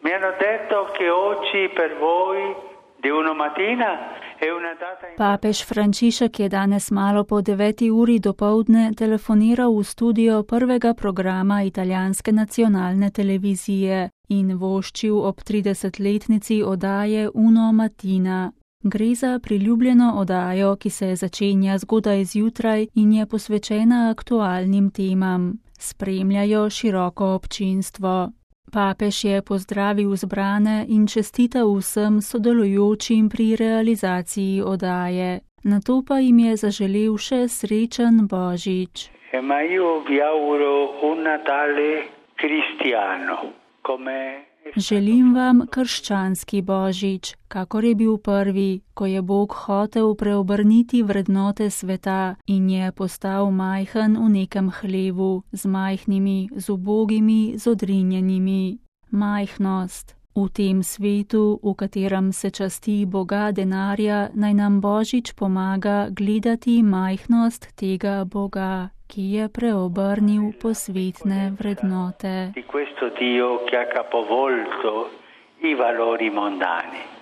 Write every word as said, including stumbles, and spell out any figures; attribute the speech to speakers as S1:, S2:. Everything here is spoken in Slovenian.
S1: Mi hanno detto che oggi per voi di una mattina è una data.
S2: Papež Frančišek je danes malo po deveti uri dopoldne telefoniral v studio prvega programa italijanske nacionalne televizije in voščil ob tridesetletnici oddaje Una Mattina. Gre za priljubljeno oddajo, ki se začenja zgodaj zjutraj in je posvečena aktualnim temam. Spremljajo široko občinstvo. Papež je pozdravil zbrane in čestital vsem sodelujočim pri realizaciji oddaje. Nato pa jim je zaželel še srečen Božič.
S1: Ma io vi auguro un Natale cristiano, come
S2: Želim vam krščanski Božič, kakor je bil prvi, ko je Bog hotel preobrniti vrednote sveta in je postal majhen v nekem hlevu, z majhnimi, z ubogimi, z odrinjenimi. Majhnost. V tem svetu, v katerem se časti Boga denarja, naj nam Božič pomaga gledati majhnost tega Boga, ki je preobrnil posvetne vrednote.
S1: Di questo Dio che ha capovolto i valori mondani.